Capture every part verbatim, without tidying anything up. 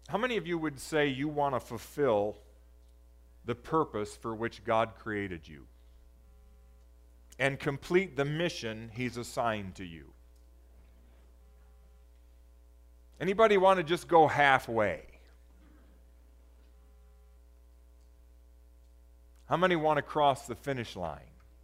How many of you would say you want to fulfill the purpose for which God created you and complete the mission He's assigned to you? Anybody want to just go halfway? How many want to cross the finish line?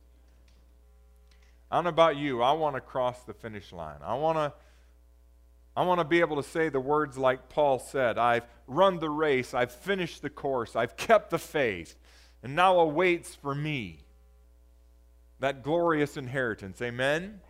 I don't know about you. I want to cross the finish line. I want to I want to be able to say the words like Paul said, I've run the race, I've finished the course, I've kept the faith, and now awaits for me that glorious inheritance. Amen?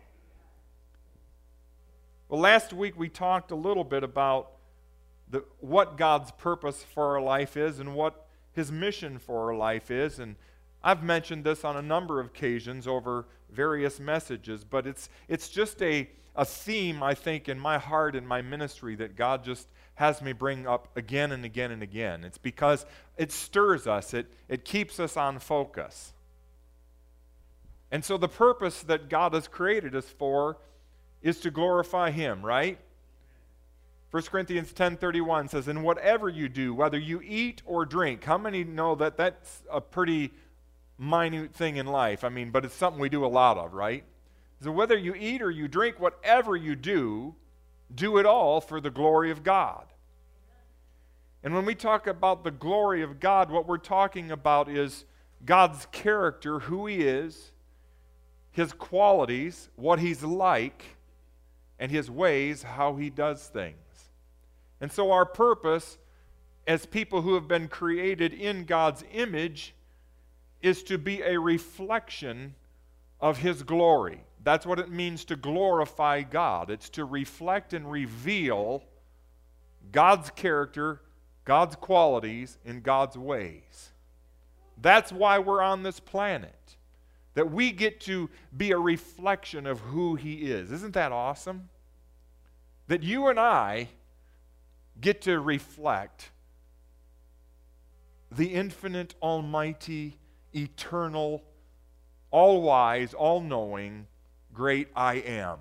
Well, last week we talked a little bit about the, what God's purpose for our life is and what His mission for our life is, and I've mentioned this on a number of occasions over various messages, but it's it's just a, a theme, I think, in my heart and my ministry that God just has me bring up again and again and again. It's because it stirs us, it, it keeps us on focus. And so the purpose that God has created us for is to glorify Him, right? First Corinthians ten thirty-one says, and whatever you do, whether you eat or drink, how many know that that's a pretty minute thing in life? I mean, but it's something we do a lot of, right? So whether you eat or you drink, whatever you do, do it all for the glory of God. And when we talk about the glory of God, what we're talking about is God's character, who He is, His qualities, what He's like, and His ways, how He does things. And so our purpose as people who have been created in God's image is to be a reflection of His glory. That's what it means to glorify God. It's to reflect and reveal God's character, God's qualities, and God's ways. That's why we're on this planet. That we get to be a reflection of who He is. Isn't that awesome? That you and I get to reflect the infinite, almighty, eternal, all-wise, all-knowing, great I Am.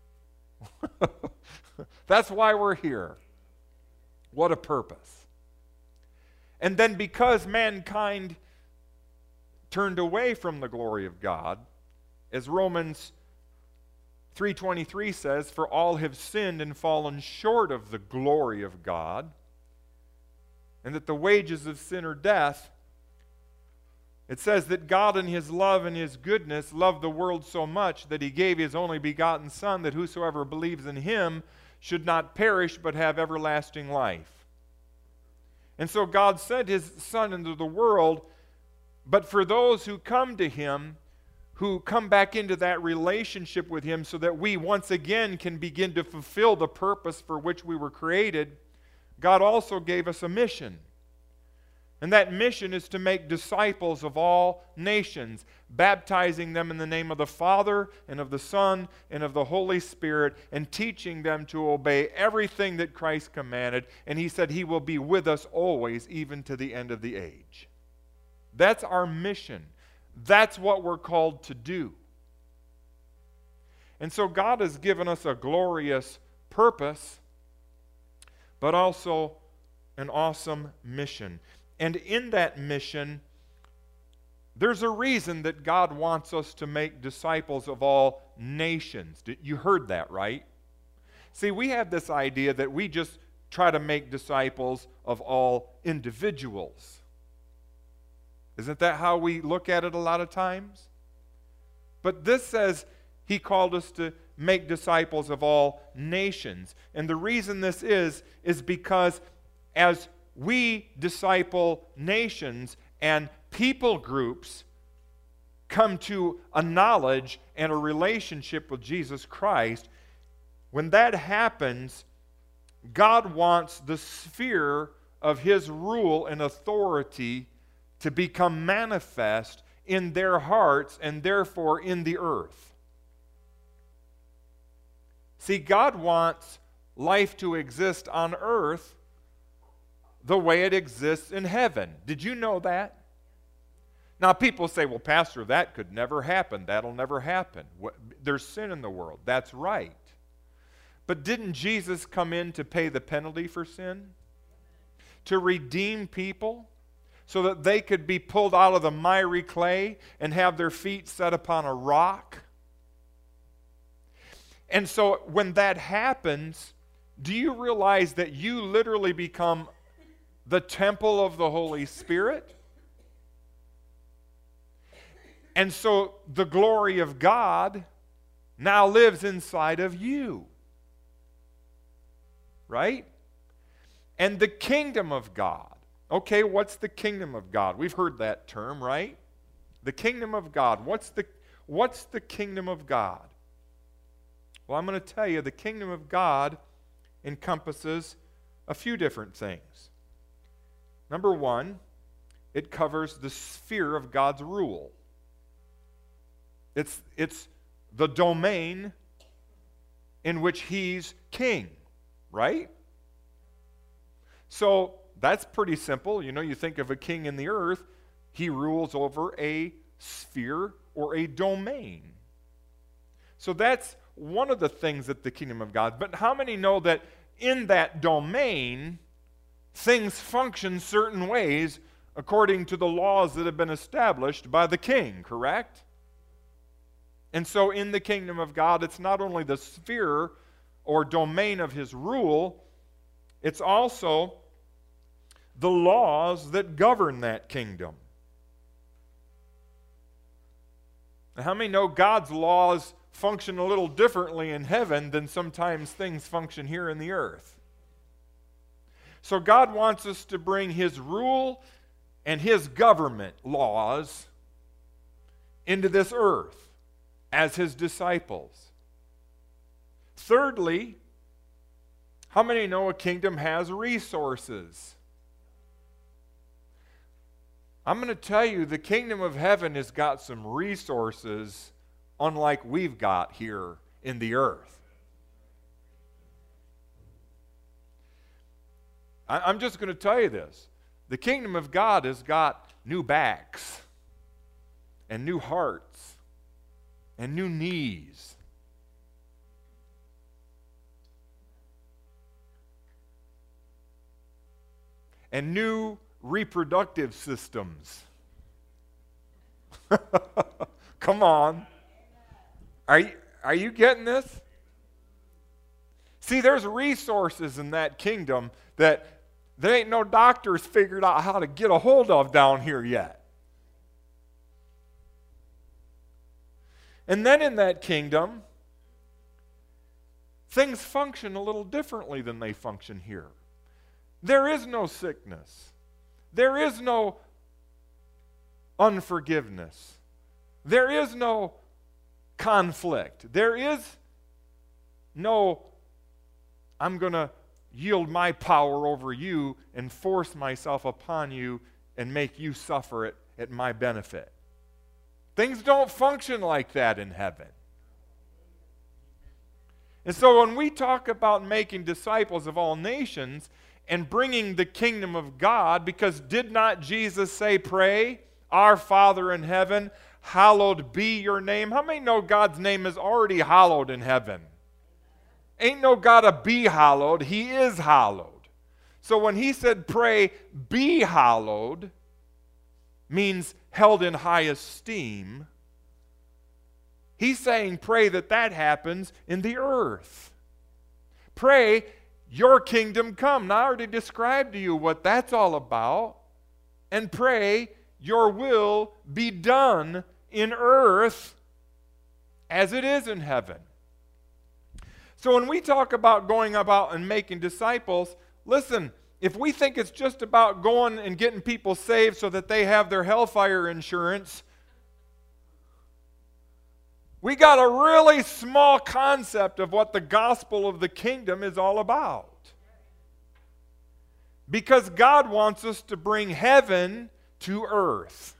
That's why we're here. What a purpose. And then because mankind turned away from the glory of God, as Romans three twenty-three says, for all have sinned and fallen short of the glory of God, and that the wages of sin are death, it says that God in His love and His goodness loved the world so much that He gave His only begotten Son, that whosoever believes in Him should not perish but have everlasting life. And so God sent His Son into the world, but for those who come to Him, who come back into that relationship with Him so that we once again can begin to fulfill the purpose for which we were created, God also gave us a mission. And that mission is to make disciples of all nations, baptizing them in the name of the Father and of the Son and of the Holy Spirit, and teaching them to obey everything that Christ commanded. And He said He will be with us always, even to the end of the age. That's our mission. That's what we're called to do. And so God has given us a glorious purpose, but also an awesome mission. And in that mission, there's a reason that God wants us to make disciples of all nations. You heard that, right? See, we have this idea that we just try to make disciples of all individuals. Isn't that how we look at it a lot of times? But this says He called us to make disciples of all nations. And the reason this is, is because as we disciple nations and people groups come to a knowledge and a relationship with Jesus Christ, when that happens, God wants the sphere of His rule and authority to become manifest in their hearts and therefore in the earth. See, God wants life to exist on earth the way it exists in heaven. Did you know that? Now, people say, well, Pastor, that could never happen. That'll never happen. There's sin in the world. That's right. But didn't Jesus come in to pay the penalty for sin? to redeem people so that they could be pulled out of the miry clay and have their feet set upon a rock. And so when that happens, do you realize that you literally become the temple of the Holy Spirit? And so the glory of God now lives inside of you. Right? And the kingdom of God. Okay, what's the kingdom of God? We've heard that term, right? The kingdom of God. What's the, what's the kingdom of God? Well, I'm going to tell you, the kingdom of God encompasses a few different things. Number one, it covers the sphere of God's rule. It's, it's the domain in which He's king, right? So that's pretty simple. You know, you think of a king in the earth, he rules over a sphere or a domain. So that's one of the things that the kingdom of God. But how many know that in that domain, things function certain ways according to the laws that have been established by the king, correct? And so in the kingdom of God, it's not only the sphere or domain of His rule, it's also the laws that govern that kingdom. Now, how many know God's laws function a little differently in heaven than sometimes things function here in the earth? So God wants us to bring His rule and His government laws into this earth as His disciples. Thirdly, how many know a kingdom has resources? I'm going to tell you, the kingdom of heaven has got some resources unlike we've got here in the earth. I, I'm just going to tell you this. The kingdom of God has got new backs and new hearts and new knees. And new reproductive systems. Come on. Are you, are you getting this? See, there's resources in that kingdom that there ain't no doctors figured out how to get a hold of down here yet. And then in that kingdom, things function a little differently than they function here. There is no sickness. There is no unforgiveness. There is no conflict. There is no, I'm going to yield my power over you and force myself upon you and make you suffer it at my benefit. Things don't function like that in heaven. And so when we talk about making disciples of all nations and bringing the kingdom of God, because did not Jesus say, pray, our Father in heaven, hallowed be your name? How many know God's name is already hallowed in heaven? Ain't no God to be hallowed. He is hallowed. So when He said pray, be hallowed, means held in high esteem. He's saying pray that that happens in the earth. Pray, your kingdom come. Now I already described to you what that's all about. And pray, your will be done in earth as it is in heaven. So when we talk about going about and making disciples, listen, if we think it's just about going and getting people saved so that they have their hellfire insurance, we got a really small concept of what the gospel of the kingdom is all about. Because God wants us to bring heaven to earth.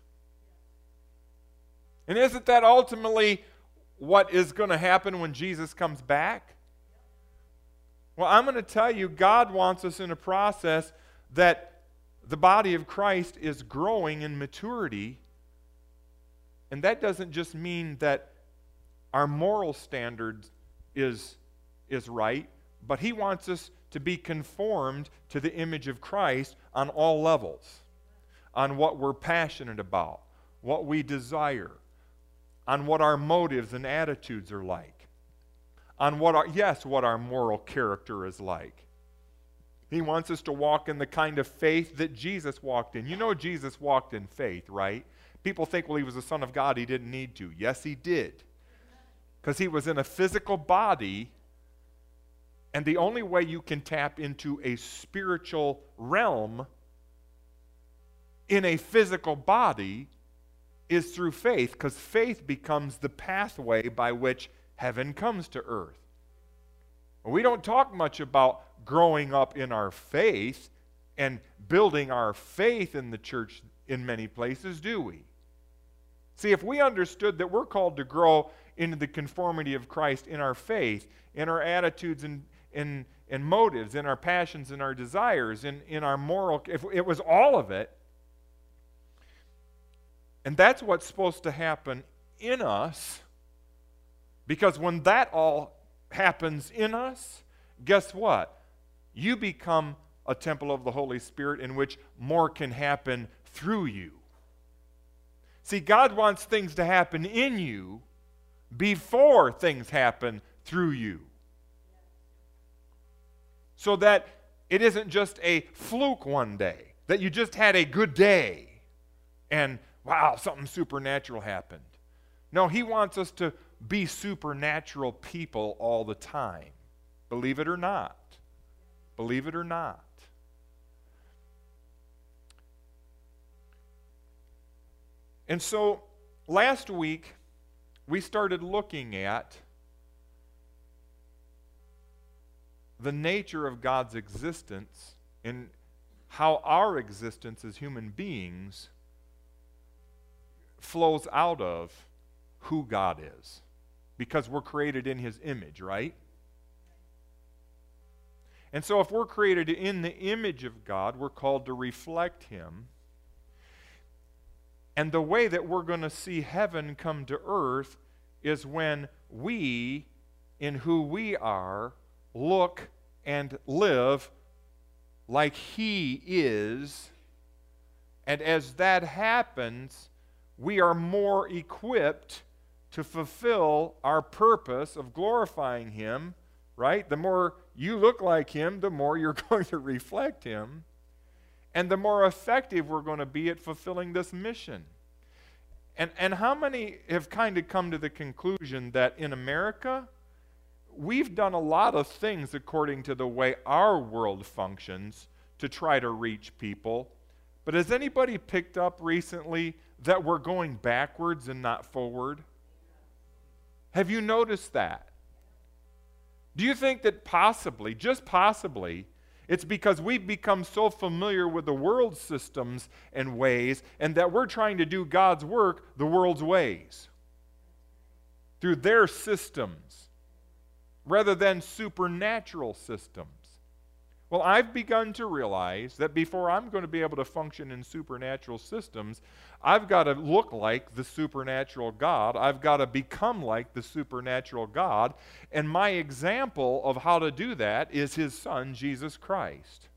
And isn't that ultimately what is going to happen when Jesus comes back? Well, I'm going to tell you, God wants us in a process that the body of Christ is growing in maturity. And that doesn't just mean that our moral standard is, is right, but He wants us to be conformed to the image of Christ on all levels, on what we're passionate about, what we desire, on what our motives and attitudes are like, on what our, yes, what our moral character is like. He wants us to walk in the kind of faith that Jesus walked in. You know Jesus walked in faith, right? People think, well, he was the Son of God, he didn't need to. Yes, he did. Because he was in a physical body, and the only way you can tap into a spiritual realm in a physical body is through faith, because faith becomes the pathway by which heaven comes to earth. We don't talk much about growing up in our faith and building our faith in the church in many places, do we? See, if we understood that we're called to grow into the conformity of Christ in our faith, in our attitudes and in, in motives, in our passions and our desires, in, in our moral, if it was all of it, and that's what's supposed to happen in us, because when that all happens in us, guess what? You become a temple of the Holy Spirit in which more can happen through you. See, God wants things to happen in you before things happen through you. So that it isn't just a fluke one day, that you just had a good day and wow, something supernatural happened. No, he wants us to be supernatural people all the time. Believe it or not. Believe it or not. And so last week we started looking at the nature of God's existence and how our existence as human beings flows out of who God is. Because we're created in his image, right? And so if we're created in the image of God, we're called to reflect him. And the way that we're going to see heaven come to earth is when we, in who we are, look and live like he is. And as that happens, we are more equipped to fulfill our purpose of glorifying him, right? The more you look like him, the more you're going to reflect him, and the more effective we're going to be at fulfilling this mission. And, and how many have kind of come to the conclusion that in America, we've done a lot of things according to the way our world functions to try to reach people, but has anybody picked up recently that we're going backwards and not forward? Have you noticed that? Do you think that possibly, just possibly, it's because we've become so familiar with the world's systems and ways, and that we're trying to do God's work the world's ways, through their systems, rather than supernatural systems? Well, I've begun to realize that before I'm going to be able to function in supernatural systems, I've got to look like the supernatural God. I've got to become like the supernatural God. And my example of how to do that is his Son, Jesus Christ.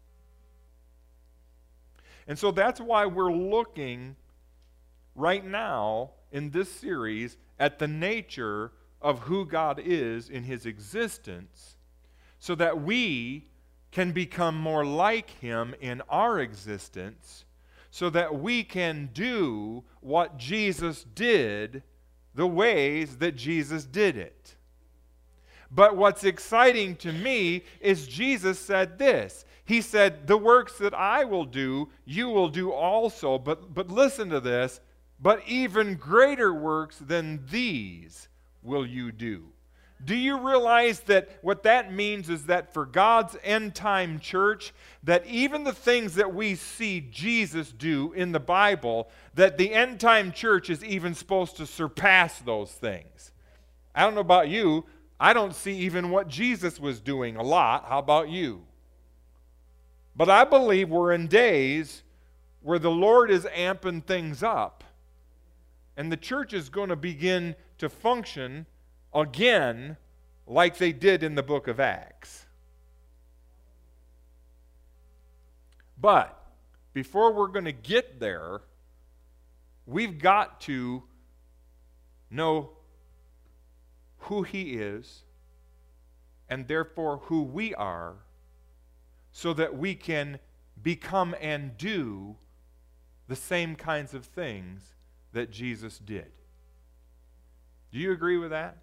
And so that's why we're looking right now in this series at the nature of who God is in his existence, so that we can become more like him in our existence, so that we can do what Jesus did the ways that Jesus did it. But what's exciting to me is Jesus said this. He said, the works that I will do, you will do also. But, but listen to this. But even greater works than these will you do. Do you realize that what that means is that for God's end-time church, that even the things that we see Jesus do in the Bible, that the end-time church is even supposed to surpass those things? I don't know about you. I don't see even what Jesus was doing a lot. How about you? But I believe we're in days where the Lord is amping things up, and the church is going to begin to function again like they did in the book of Acts. But before we're going to get there, we've got to know who He is and therefore who we are, so that we can become and do the same kinds of things that Jesus did. Do you agree with that?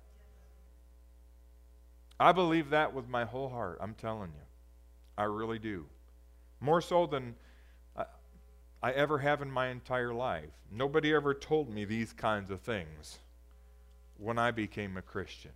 I believe that with my whole heart. I'm telling you. I really do. More so than I, I ever have in my entire life. Nobody ever told me these kinds of things when I became a Christian.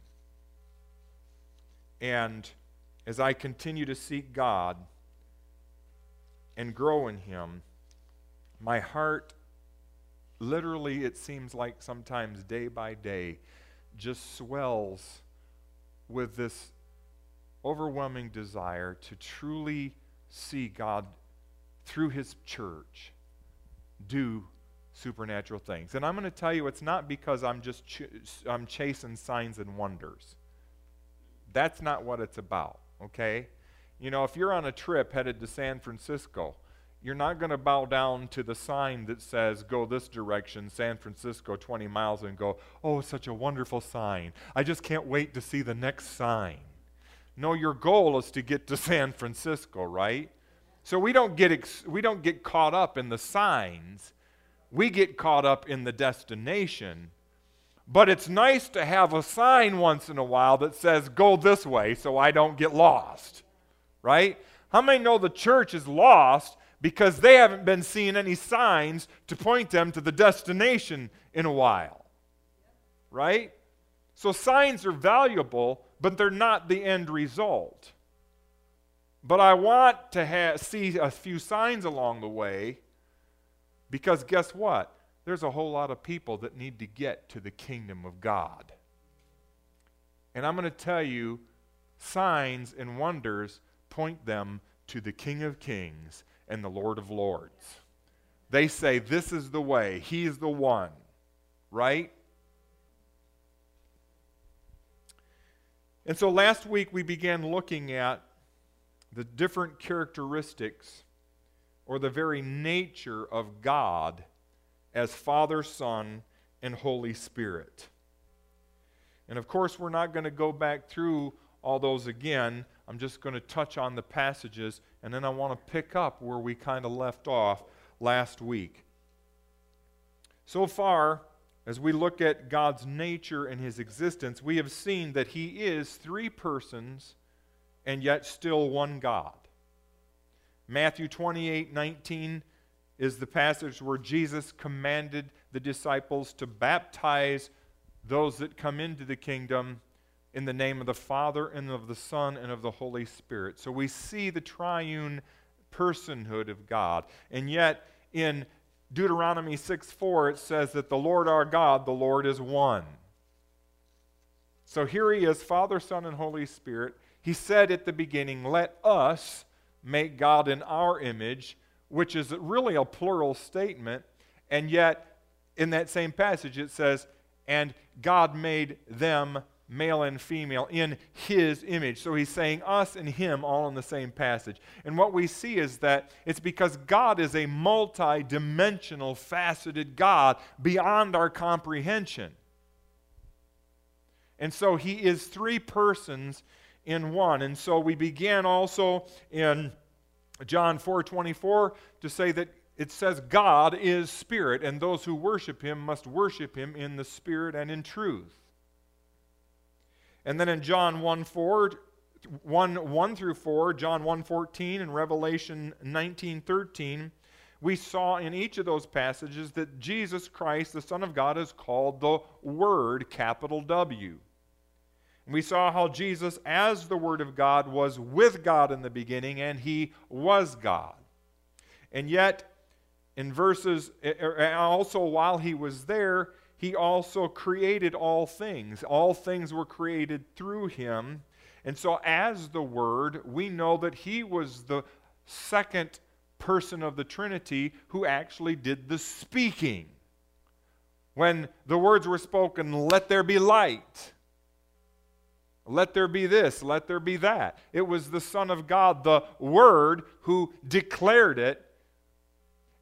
And as I continue to seek God and grow in Him, my heart, literally, it seems like sometimes day by day, just swells with this overwhelming desire to truly see God through His church do supernatural things. And I'm going to tell you, it's not because I'm just ch- I'm chasing signs and wonders. That's not what it's about, okay? You know, if you're on a trip headed to San Francisco, you're not going to bow down to the sign that says, go this direction, San Francisco, twenty miles, and go, oh, such a wonderful sign. I just can't wait to see the next sign. No, your goal is to get to San Francisco, right? So we don't get ex- we don't get caught up in the signs. We get caught up in the destination. But it's nice to have a sign once in a while that says, go this way so I don't get lost, right? How many know the church is lost because they haven't been seeing any signs to point them to the destination in a while, right? So signs are valuable, but they're not the end result. But I want to ha- see a few signs along the way, because guess what? There's a whole lot of people that need to get to the kingdom of God. And I'm going to tell you, signs and wonders point them to the King of Kings and the Lord of Lords. They say, this is the way, He's the one, right? And so last week we began looking at the different characteristics or the very nature of God as Father, Son, and Holy Spirit. And of course, we're not going to go back through all those again. I'm just going to touch on the passages, and then I want to pick up where we kind of left off last week. So far, as we look at God's nature and His existence, we have seen that He is three persons and yet still one God. Matthew twenty-eight nineteen is the passage where Jesus commanded the disciples to baptize those that come into the kingdom in the name of the Father and of the Son and of the Holy Spirit. So we see the triune personhood of God. And yet in Deuteronomy six four it says that the Lord our God, the Lord is one. So here He is, Father, Son, and Holy Spirit. He said at the beginning, let us make God in our image, which is really a plural statement, and yet in that same passage it says, and God made them male and female in His image. So He's saying us and Him all in the same passage. And what we see is that it's because God is a multi-dimensional, faceted God beyond our comprehension. And so He is three persons in one. And so we began also in John four twenty-four to say that it says God is spirit, and those who worship Him must worship Him in the spirit and in truth. And then in John one four, one, one through four, John one fourteen, and Revelation nineteen thirteen, we saw in each of those passages that Jesus Christ, the Son of God, is called the Word, capital W. We saw how Jesus, as the Word of God, was with God in the beginning, and He was God. And yet, in verses, also while He was there, He also created all things. All things were created through Him. And so as the Word, we know that He was the second person of the Trinity who actually did the speaking. When the words were spoken, let there be light. Let there be this, let there be that. It was the Son of God, the Word, who declared it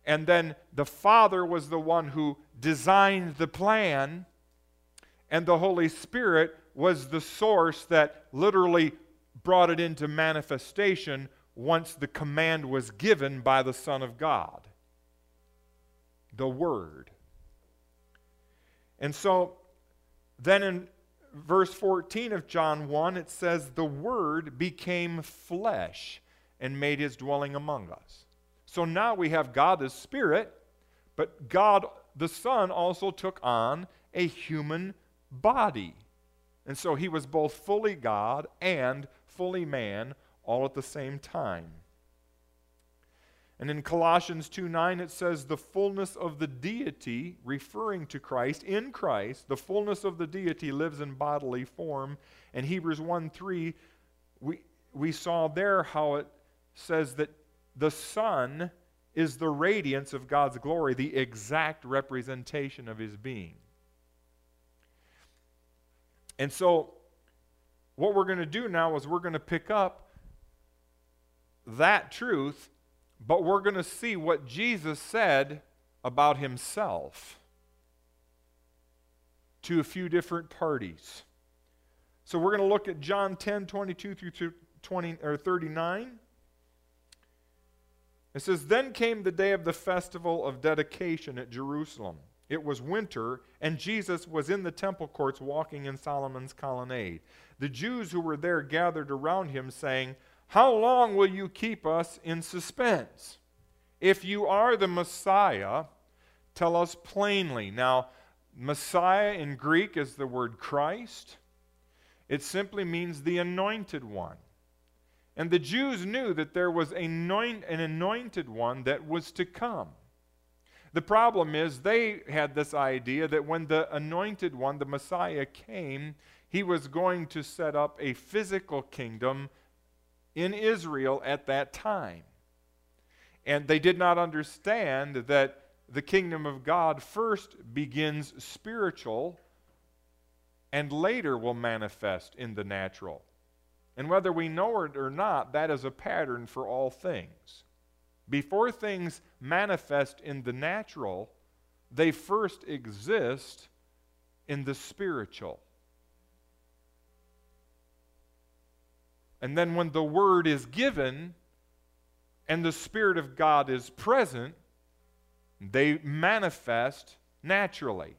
and then the Father was the one who designed the plan, and the Holy Spirit was the source that literally brought it into manifestation once the command was given by the Son of God, the Word. And so then in verse fourteen of John one, it says, the Word became flesh and made his dwelling among us. So now we have God as Spirit, but God the Son also took on a human body. And so he was both fully God and fully man all at the same time. And in Colossians two nine it says, the fullness of the deity, referring to Christ, in Christ, the fullness of the deity lives in bodily form. And Hebrews one three, we, we saw there how it says that the Son is the radiance of God's glory, the exact representation of his being. And so what we're going to do now is we're going to pick up that truth, but we're going to see what Jesus said about himself to a few different parties. So we're going to look at John ten twenty-two through twenty or thirty-nine. It says, then came the day of the festival of dedication at Jerusalem. It was winter, and Jesus was in the temple courts walking in Solomon's colonnade. The Jews who were there gathered around him, saying, how long will you keep us in suspense? If you are the Messiah, tell us plainly. Now, Messiah in Greek is the word Christ. It simply means the anointed one. And the Jews knew that there was an anointed one that was to come. The problem is they had this idea that when the anointed one, the Messiah, came, he was going to set up a physical kingdom in Israel at that time. And they did not understand that the kingdom of God first begins spiritual and later will manifest in the natural. And whether we know it or not, that is a pattern for all things. Before things manifest in the natural, they first exist in the spiritual. And then when the word is given and the Spirit of God is present, they manifest naturally.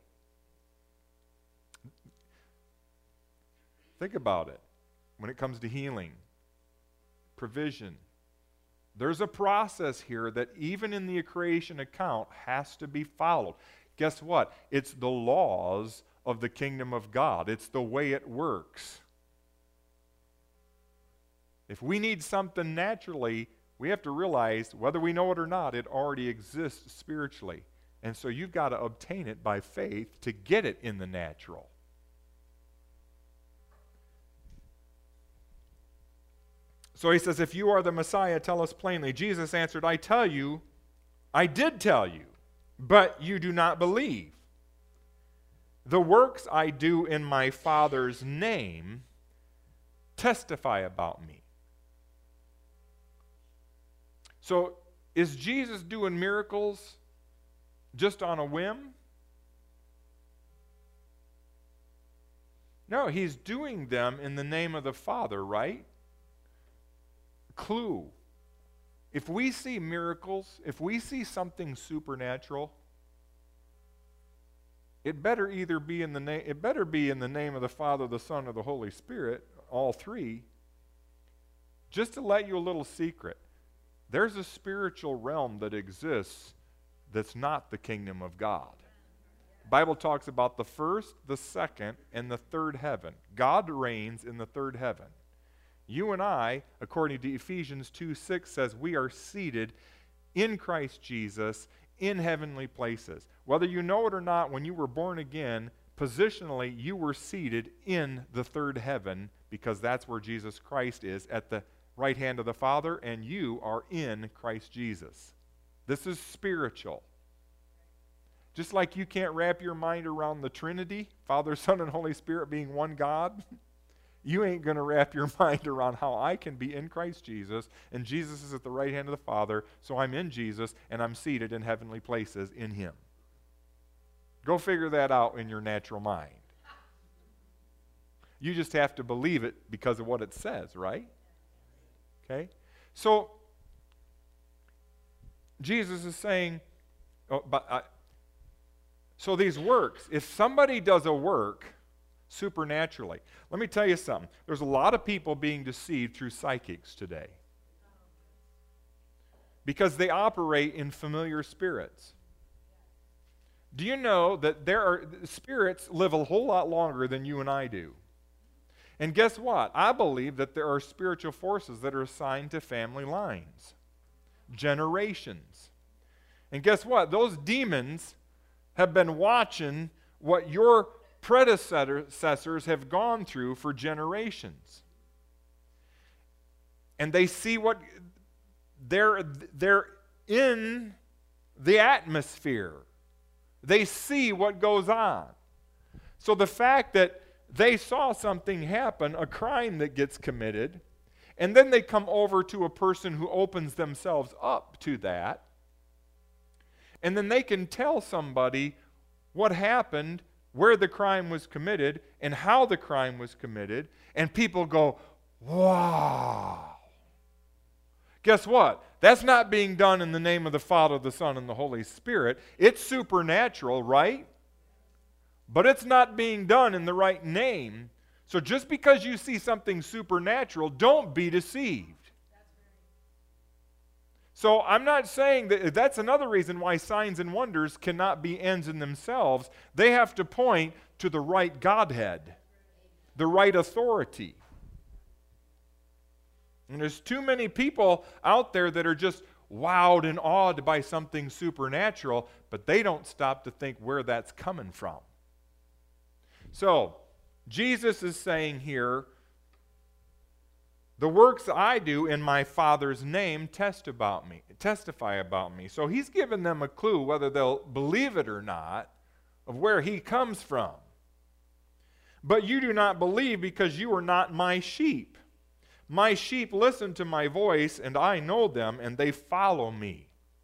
Think about it. When it comes to healing, provision, there's a process here that even in the creation account has to be followed. Guess what? It's the laws of the kingdom of God. It's the way it works. If we need something naturally, we have to realize, whether we know it or not, it already exists spiritually. And so you've got to obtain it by faith to get it in the natural. So he says, if you are the Messiah, tell us plainly. Jesus answered, I tell you, I did tell you, but you do not believe. The works I do in my Father's name testify about me. So is Jesus doing miracles just on a whim? No, he's doing them in the name of the Father, right? Clue. If we see miracles, if we see something supernatural, it better either be in the name it better be in the name of the Father, the Son, or the Holy Spirit, all three. Just to let you a little secret, there's a spiritual realm that exists that's not the kingdom of God. The Bible talks about the first, the second, and the third heaven. God reigns in the third heaven. You and I, according to Ephesians two six, says we are seated in Christ Jesus in heavenly places. Whether you know it or not, when you were born again, positionally you were seated in the third heaven, because that's where Jesus Christ is, at the right hand of the Father, and you are in Christ Jesus. This is spiritual. Just like you can't wrap your mind around the Trinity, Father, Son, and Holy Spirit being one God, you ain't going to wrap your mind around how I can be in Christ Jesus, and Jesus is at the right hand of the Father, so I'm in Jesus, and I'm seated in heavenly places in him. Go figure that out in your natural mind. You just have to believe it because of what it says, right? Okay? So, Jesus is saying, oh, but I, so these works, if somebody does a work supernaturally, let me tell you something. There's a lot of people being deceived through psychics today because they operate in familiar spirits. Do you know that there are spirits live a whole lot longer than you and I do? And guess what? I believe that there are spiritual forces that are assigned to family lines, generations. And guess what? Those demons have been watching what your predecessors have gone through for generations. And they see what they're, they're in the atmosphere. They see what goes on. So the fact that they saw something happen, a crime that gets committed, and then they come over to a person who opens themselves up to that, and then they can tell somebody what happened, where the crime was committed, and how the crime was committed, and people go, wow. Guess what? That's not being done in the name of the Father, the Son, and the Holy Spirit. It's supernatural, right? But it's not being done in the right name. So just because you see something supernatural, don't be deceived. So I'm not saying that that's another reason why signs and wonders cannot be ends in themselves. They have to point to the right Godhead, the right authority. And there's too many people out there that are just wowed and awed by something supernatural, but they don't stop to think where that's coming from. So, Jesus is saying here, the works I do in my Father's name test about me, testify about me. So he's given them a clue, whether they'll believe it or not, of where he comes from. But you do not believe because you are not my sheep. My sheep listen to my voice, and I know them, and they follow me.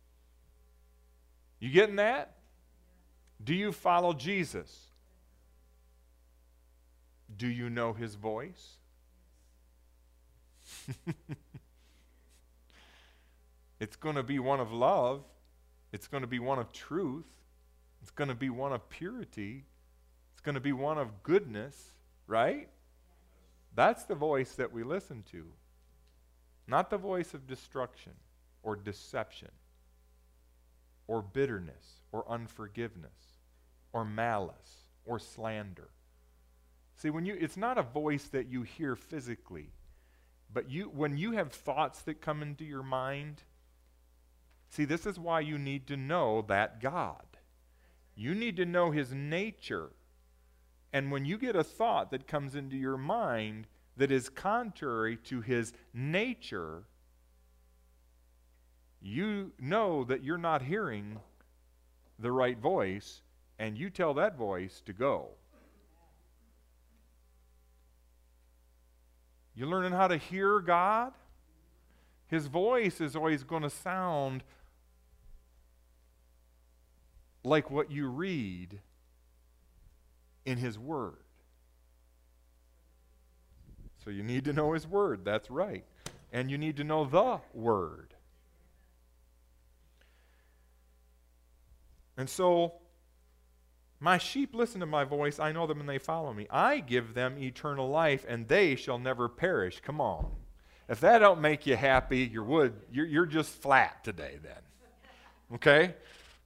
You getting that? Do you follow Jesus? Do you know his voice? It's going to be one of love. It's going to be one of truth. It's going to be one of purity. It's going to be one of goodness, right? That's the voice that we listen to. Not the voice of destruction or deception or bitterness or unforgiveness or malice or slander. See, when you, it's not a voice that you hear physically, but you, when you have thoughts that come into your mind, see, this is why you need to know that God. You need to know his nature. And when you get a thought that comes into your mind that is contrary to his nature, you know that you're not hearing the right voice, and you tell that voice to go. You're learning how to hear God? His voice is always going to sound like what you read in his word. So you need to know his word, that's right. And you need to know the word. And so, my sheep listen to my voice, I know them and they follow me. I give them eternal life and they shall never perish. Come on. If that don't make you happy, you're, wood, you're, you're just flat today then. Okay?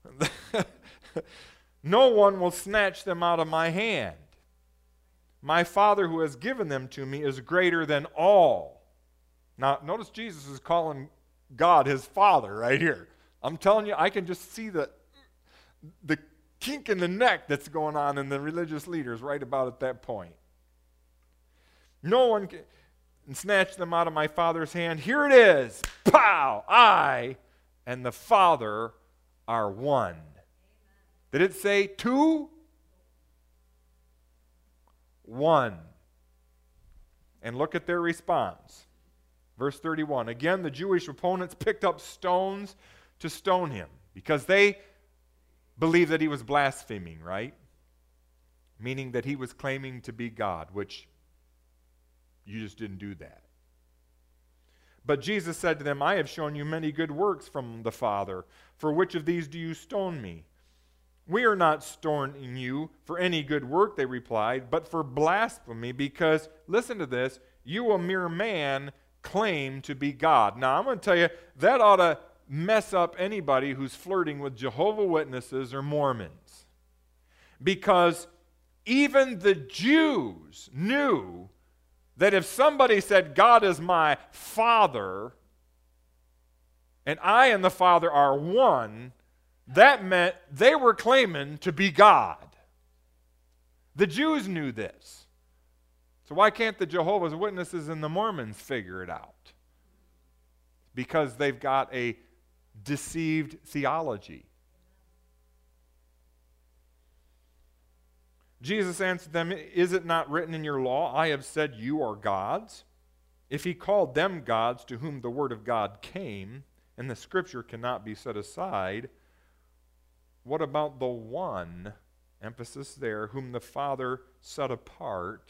No one will snatch them out of my hand. My Father who has given them to me is greater than all. Now, notice Jesus is calling God his Father right here. I'm telling you, I can just see the, the kink in the neck that's going on in the religious leaders right about at that point. No one can snatch them out of my Father's hand. Here it is. Pow! I and the Father are one. Did it say two? One. And look at their response. Verse thirty-one. Again, the Jewish opponents picked up stones to stone him because they believed that he was blaspheming, right? Meaning that he was claiming to be God, which you just didn't do that. But Jesus said to them, I have shown you many good works from the Father. For which of these do you stone me? We are not stoning you for any good work, they replied, but for blasphemy, because, listen to this, you, a mere man, claim to be God. Now, I'm going to tell you, that ought to mess up anybody who's flirting with Jehovah's Witnesses or Mormons. Because even the Jews knew that if somebody said, God is my Father, and I and the Father are one, that meant they were claiming to be God. The Jews knew this. So why can't the Jehovah's Witnesses and the Mormons figure it out? Because they've got a deceived theology. Jesus answered them, is it not written in your law, I have said you are gods? If he called them gods to whom the word of God came, and the scripture cannot be set aside, what about the one, emphasis there, whom the Father set apart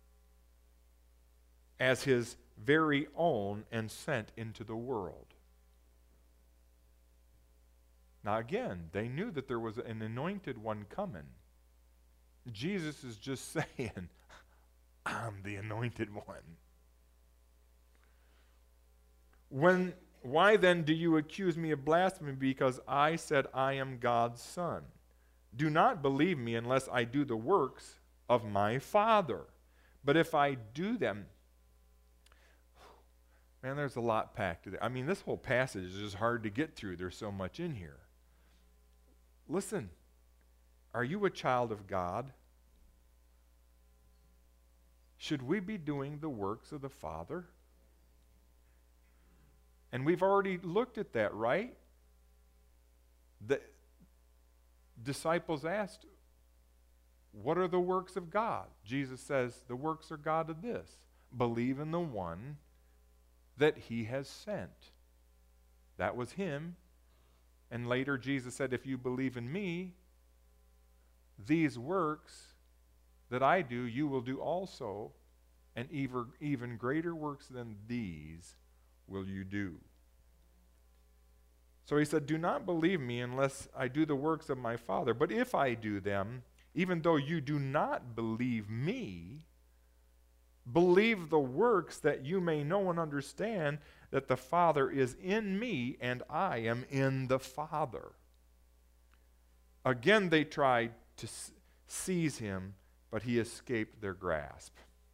as his very own and sent into the world? Now again, they knew that there was an anointed one coming. Jesus is just saying, I'm the anointed one. When, why then do you accuse me of blasphemy? Because I said I am God's son. Do not believe me unless I do the works of my Father. But if I do them, man, there's a lot packed to that. I mean, this whole passage is just hard to get through. There's so much in here. Listen, are you a child of God? Should we be doing the works of the Father? And we've already looked at that, right? The disciples asked, what are the works of God? Jesus says, the works of God are this. Believe in the one that he has sent. That was him. And later Jesus said, if you believe in me, these works that I do, you will do also, and even, even greater works than these will you do. So he said, do not believe me unless I do the works of my Father. But if I do them, even though you do not believe me, believe the works that you may know and understand that the Father is in me and I am in the Father. Again they tried to s- seize him, but he escaped their grasp.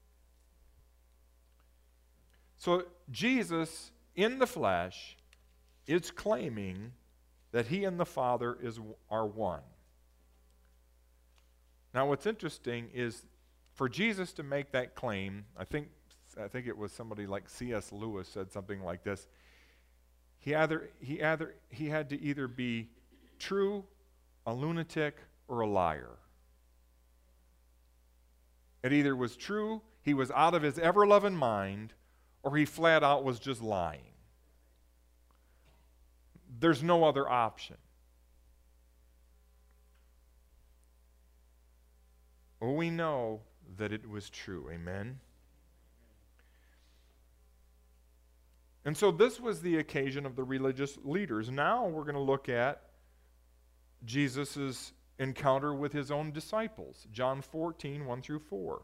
So Jesus, in the flesh, is claiming that he and the Father is, are one. Now what's interesting is for Jesus to make that claim, I think, I think it was somebody like C S Lewis said something like this, he, either, he, either, he had to either be true, a lunatic, or a liar. It either was true, he was out of his ever-loving mind, or he flat out was just lying. There's no other option. Well, we know that it was true. Amen? And so this was the occasion of the religious leaders. Now we're going to look at Jesus' encounter with his own disciples. John fourteen, one through four.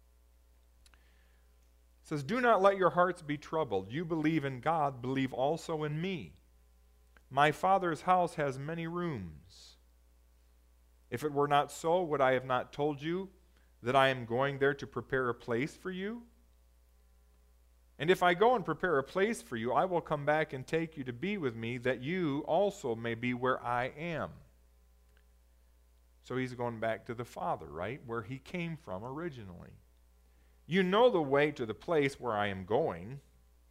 It says, do not let your hearts be troubled. You believe in God, believe also in me. My Father's house has many rooms. If it were not so, would I have not told you that I am going there to prepare a place for you? And if I go and prepare a place for you, I will come back and take you to be with me, that you also may be where I am. So he's going back to the Father, right? Where he came from originally. You know the way to the place where I am going.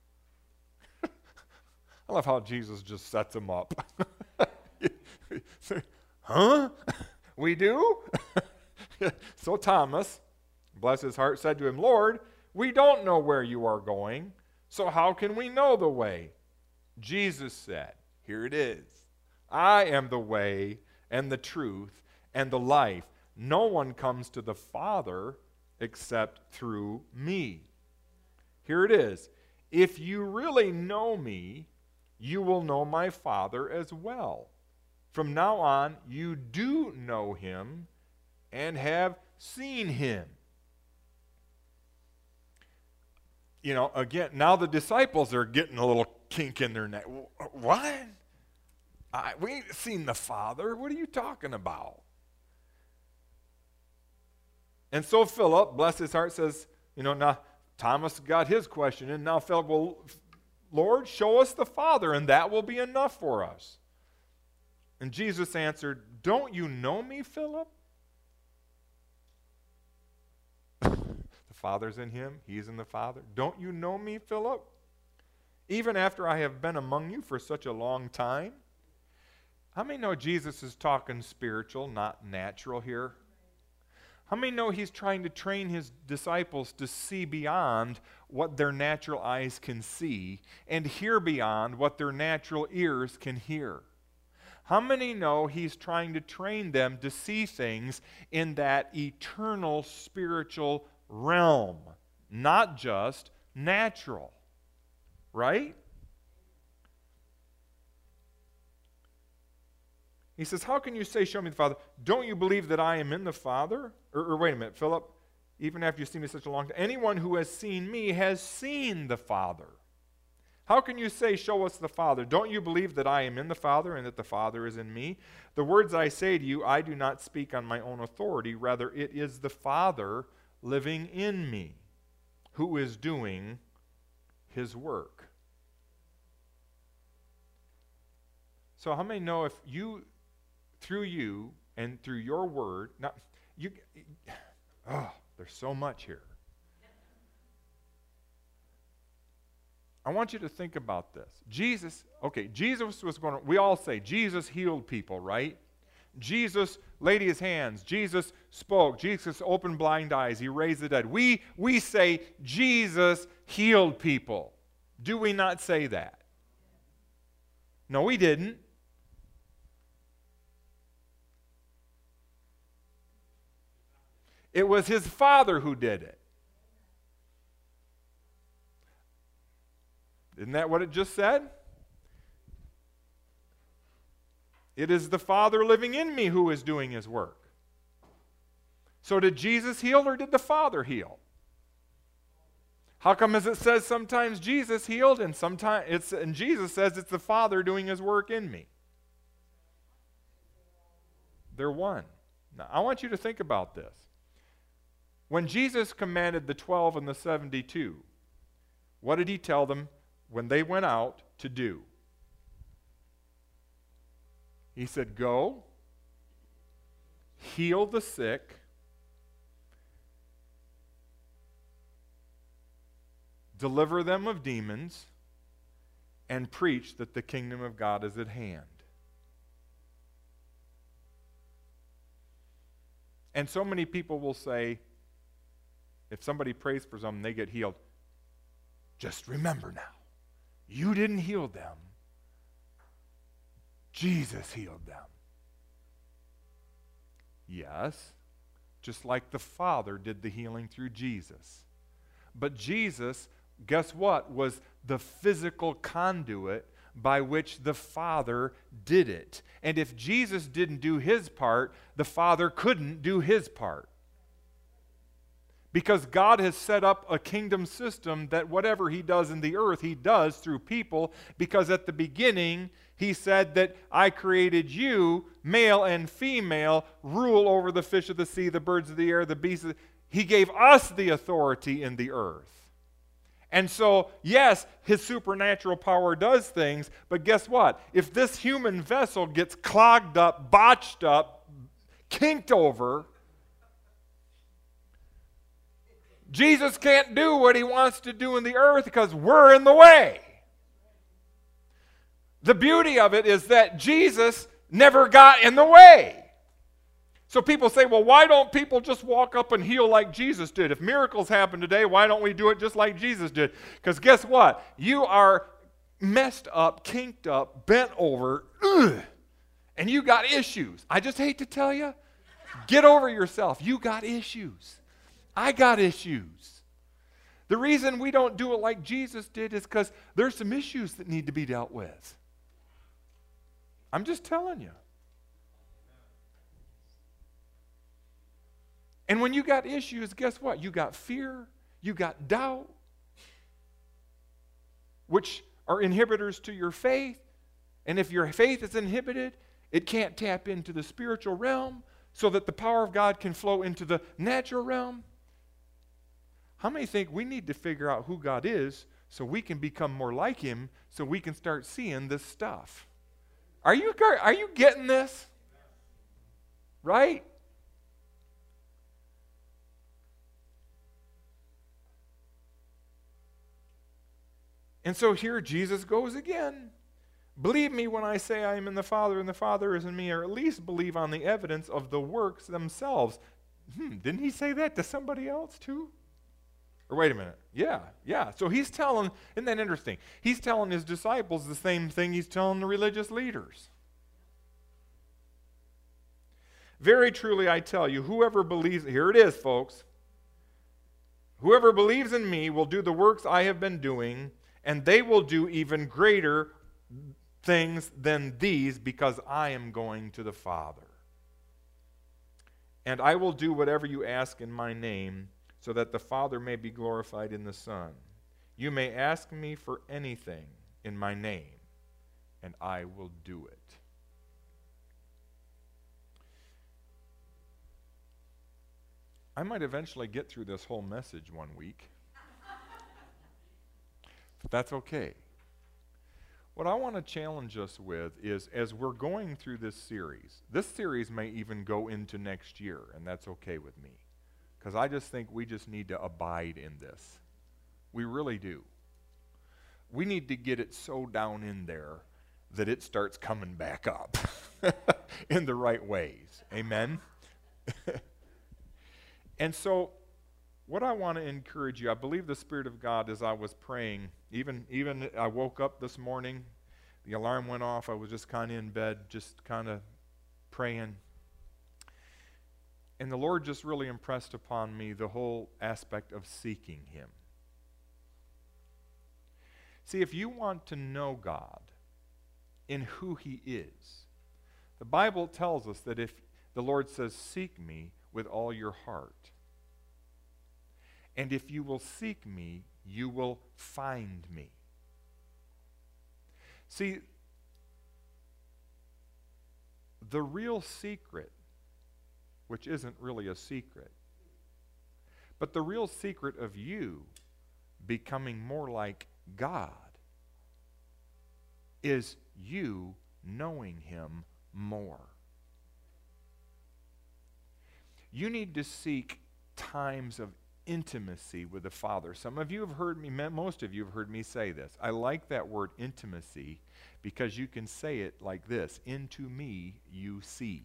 I love how Jesus just sets him up. Huh? We do? So Thomas, bless his heart, said to him, Lord, We don't know where you are going, so how can we know the way? Jesus said, here it is. I am the way and the truth and the life. No one comes to the Father except through me. Here it is. If you really know me, you will know my Father as well. From now on, you do know him and have seen him. You know, again, now the disciples are getting a little kink in their neck. What? I, we ain't seen the Father. What are you talking about? And so Philip, bless his heart, says, you know, now Thomas got his question, and now Philip, well, Lord, show us the Father, and that will be enough for us. And Jesus answered, don't you know me, Philip? The Father's in him, he's in the Father. Don't you know me, Philip? Even after I have been among you for such a long time? How many know Jesus is talking spiritual, not natural here? How many know he's trying to train his disciples to see beyond what their natural eyes can see and hear beyond what their natural ears can hear? How many know he's trying to train them to see things in that eternal spiritual realm, not just natural? Right? He says, how can you say, show me the Father? Don't you believe that I am in the Father? Or, or wait a minute, Philip, even after you've seen me such a long time, anyone who has seen me has seen the Father. How can you say, show us the Father? Don't you believe that I am in the Father and that the Father is in me? The words I say to you, I do not speak on my own authority. Rather, it is the Father living in me who is doing his work. So how many know if you, through you and through your word, now you, oh, there's so much here. I want you to think about this. Jesus, okay, Jesus was going to, we all say Jesus healed people, right? Jesus laid his hands. Jesus spoke. Jesus opened blind eyes. He raised the dead. We, we say Jesus healed people. Do we not say that? No, we didn't. It was his Father who did it. Isn't that what it just said? It is the Father living in me who is doing his work. So did Jesus heal or did the Father heal? How come as it says sometimes Jesus healed and sometimes it's and Jesus says it's the Father doing his work in me? They're one. Now I want you to think about this. When Jesus commanded the twelve and the seventy-two, what did he tell them when they went out to do? He said, go, heal the sick, deliver them of demons, and preach that the kingdom of God is at hand. And so many people will say, if somebody prays for something, they get healed. Just remember now, you didn't heal them. Jesus healed them. Yes, just like the Father did the healing through Jesus. But Jesus, guess what, was the physical conduit by which the Father did it. And if Jesus didn't do his part, the Father couldn't do his part. Because God has set up a kingdom system that whatever he does in the earth, he does through people. Because at the beginning, he said that I created you, male and female, rule over the fish of the sea, the birds of the air, the beasts of the... He gave us the authority in the earth. And so, yes, his supernatural power does things, but guess what? If this human vessel gets clogged up, botched up, kinked over, Jesus can't do what he wants to do in the earth because we're in the way. The beauty of it is that Jesus never got in the way. So people say, well, why don't people just walk up and heal like Jesus did? If miracles happen today, why don't we do it just like Jesus did? Because guess what? You are messed up, kinked up, bent over, ugh, and you got issues. I just hate to tell you, get over yourself. You got issues. I got issues. The reason we don't do it like Jesus did is because there's some issues that need to be dealt with. I'm just telling you. And when you got issues, guess what? You got fear, you got doubt, which are inhibitors to your faith. And if your faith is inhibited, it can't tap into the spiritual realm so that the power of God can flow into the natural realm. How many think we need to figure out who God is so we can become more like Him, so we can start seeing this stuff? Are you, are you getting this? Right? And so here Jesus goes again. Believe me when I say I am in the Father and the Father is in me, or at least believe on the evidence of the works themselves. Hmm, didn't he say that to somebody else too? Or wait a minute. Yeah, yeah. So he's telling, isn't that interesting? He's telling his disciples the same thing he's telling the religious leaders. Very truly I tell you, whoever believes, here it is, folks. Whoever believes in me will do the works I have been doing, and they will do even greater things than these, because I am going to the Father. And I will do whatever you ask in my name, so that the Father may be glorified in the Son. You may ask me for anything in my name, and I will do it. I might eventually get through this whole message one week. But that's okay. What I want to challenge us with is, as we're going through this series, this series may even go into next year, and that's okay with me. Because I just think we just need to abide in this. We really do. We need to get it so down in there that it starts coming back up in the right ways. Amen? And so, what I want to encourage you, I believe the Spirit of God, as I was praying, even, even I woke up this morning, the alarm went off, I was just kind of in bed, just kind of praying. And the Lord just really impressed upon me the whole aspect of seeking Him. See, if you want to know God in who He is, the Bible tells us that if the Lord says, seek me with all your heart. And if you will seek me, you will find me. See, the real secret, which isn't really a secret, but the real secret of you becoming more like God is you knowing Him more. You need to seek times of intimacy with the Father. Some of you have heard me, most of you have heard me say this. I like that word intimacy because you can say it like this: into me you see.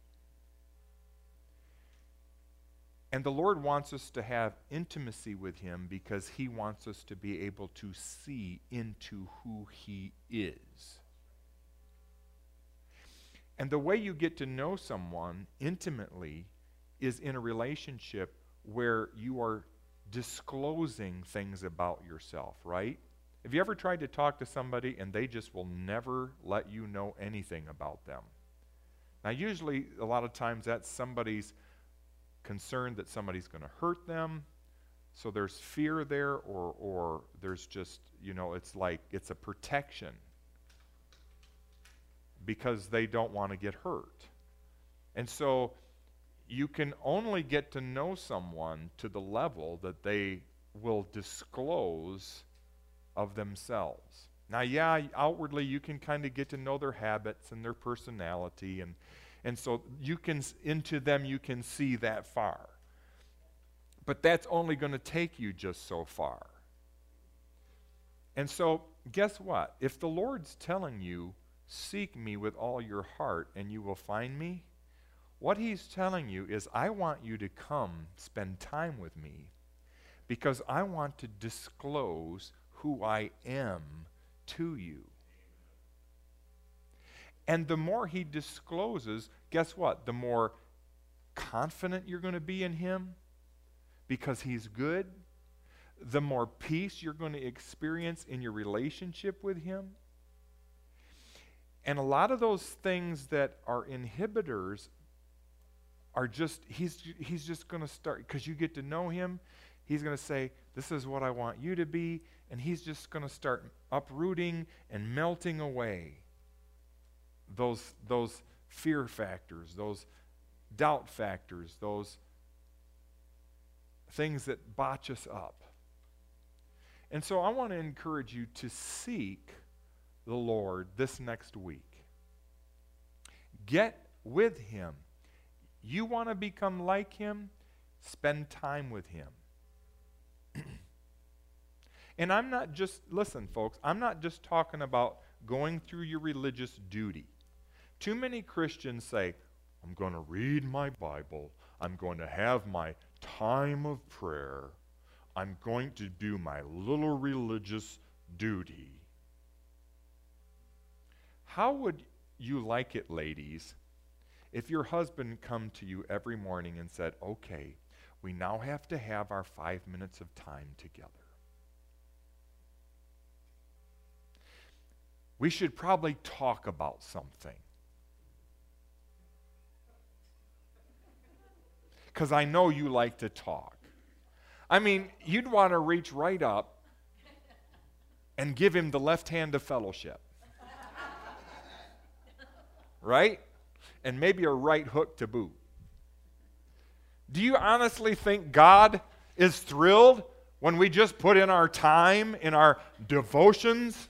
And the Lord wants us to have intimacy with Him because He wants us to be able to see into who He is. And the way you get to know someone intimately is in a relationship where you are disclosing things about yourself, right? Have you ever tried to talk to somebody and they just will never let you know anything about them? Now, usually, a lot of times that's somebody's concerned that somebody's going to hurt them, so there's fear there, or or there's just, you know, it's like it's a protection because they don't want to get hurt. And so you can only get to know someone to the level that they will disclose of themselves. Now, yeah, outwardly you can kind of get to know their habits and their personality, and and so you can, into them you can see that far. But that's only going to take you just so far. And so, guess what? If the Lord's telling you, seek me with all your heart and you will find me, What he's telling you is, I want you to come spend time with me because I want to disclose who I am to you. And the more he discloses, guess what? The more confident you're going to be in him because he's good. The more peace you're going to experience in your relationship with him. And a lot of those things that are inhibitors are just, he's, he's just going to start, because you get to know him, he's going to say, this is what I want you to be, and he's just going to start uprooting and melting away those, those fear factors, those doubt factors, those things that botch us up. And so I want to encourage you to seek the Lord this next week. Get with him. You want to become like him? Spend time with him. And I'm not just, listen folks, I'm not just talking about going through your religious duty. Too many Christians say, I'm going to read my Bible. I'm going to have my time of prayer. I'm going to do my little religious duty. How would you like it, ladies, if your husband come to you every morning and said, okay, we now have to have our five minutes of time together. We should probably talk about something. Because I know you like to talk. I mean, you'd want to reach right up and give him the left hand of fellowship. Right? And maybe a right hook to boot. Do you honestly think God is thrilled when we just put in our time in our devotions?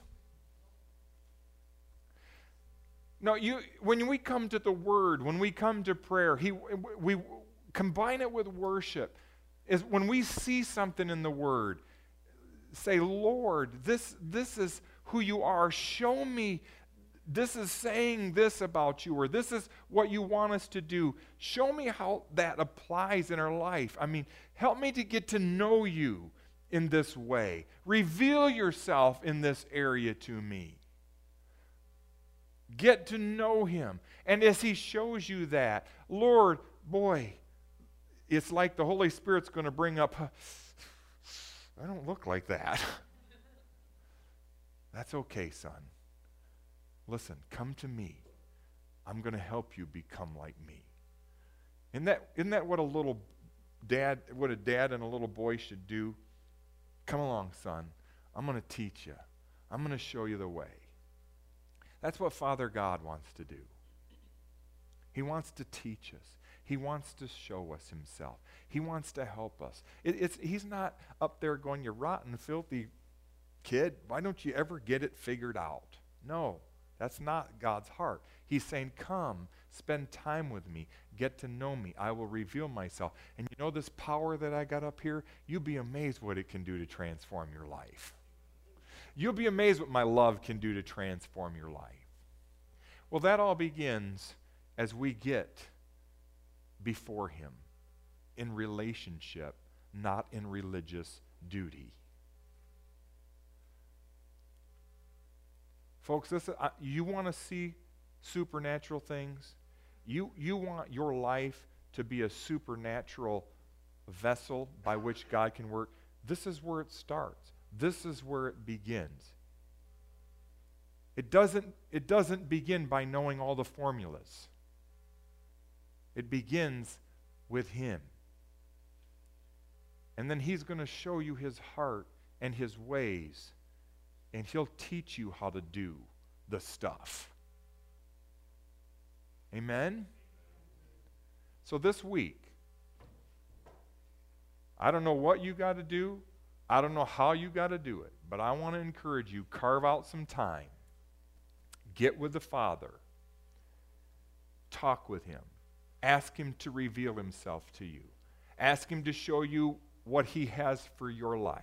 No, you, when we come to the Word, when we come to prayer, he, we combine it with worship. Is when we see something in the Word, say, Lord, this, this is who you are. Show me. This is saying this about you, or this is what you want us to do. Show me how that applies in our life. I mean, help me to get to know you in this way. Reveal yourself in this area to me. Get to know him. And as he shows you that, Lord, boy, it's like the Holy Spirit's going to bring up, I don't look like that. That's okay, son. Listen, come to me. I'm going to help you become like me. Isn't that, isn't that what a little dad, what a dad and a little boy should do? Come along, son. I'm going to teach you. I'm going to show you the way. That's what Father God wants to do. He wants to teach us. He wants to show us himself. He wants to help us. It, it's, he's not up there going, you rotten, filthy kid. Why don't you ever get it figured out? No. That's not God's heart. He's saying, come, spend time with me, get to know me. I will reveal myself. And you know this power that I got up here? You'll be amazed what it can do to transform your life. You'll be amazed what my love can do to transform your life. Well, that all begins as we get before him in relationship, not in religious duty. Folks, this, uh, you want to see supernatural things? You, you want your life to be a supernatural vessel by which God can work? This is where it starts. This is where it begins. It doesn't, it doesn't begin by knowing all the formulas. It begins with him. And then he's going to show you his heart and his ways. And he'll teach you how to do the stuff. Amen? So this week, I don't know what you got to do. I don't know how you got to do it. But I want to encourage you, carve out some time. Get with the Father. Talk with him. Ask him to reveal himself to you. Ask him to show you what he has for your life.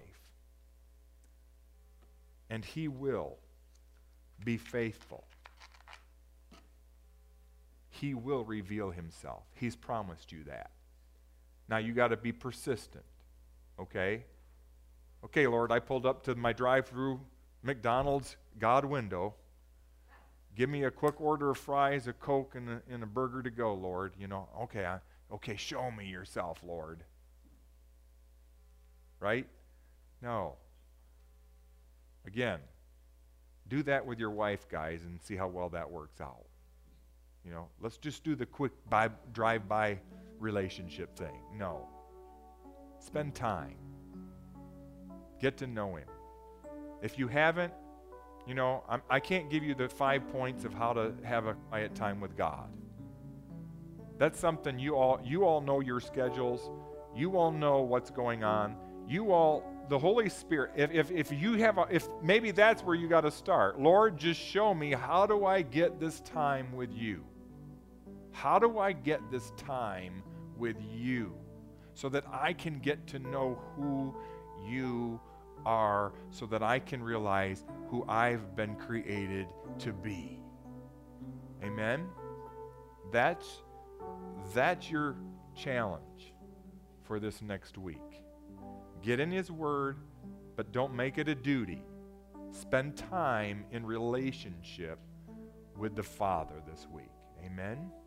And he will be faithful. He will reveal himself. He's promised you that. Now you got to be persistent, okay? Okay, Lord, I pulled up to my drive-through McDonald's God window. Give me a quick order of fries, a Coke, and a, and a burger to go, Lord. You know, okay, I, okay, show me yourself, Lord. Right? No. Again, do that with your wife, guys, and see how well that works out. You know, let's just do the quick by, drive-by relationship thing. No. Spend time. Get to know him. If you haven't, you know, I'm, I can't give you the five points of how to have a quiet time with God. That's something you all, you all know your schedules. You all know what's going on. You all, the Holy Spirit, if, if, if you have, a, if maybe that's where you got to start. Lord, just show me, how do I get this time with you? How do I get this time with you so that I can get to know who you are, so that I can realize who I've been created to be? Amen? That's, that's your challenge for this next week. Get in His Word, but don't make it a duty. Spend time in relationship with the Father this week. Amen?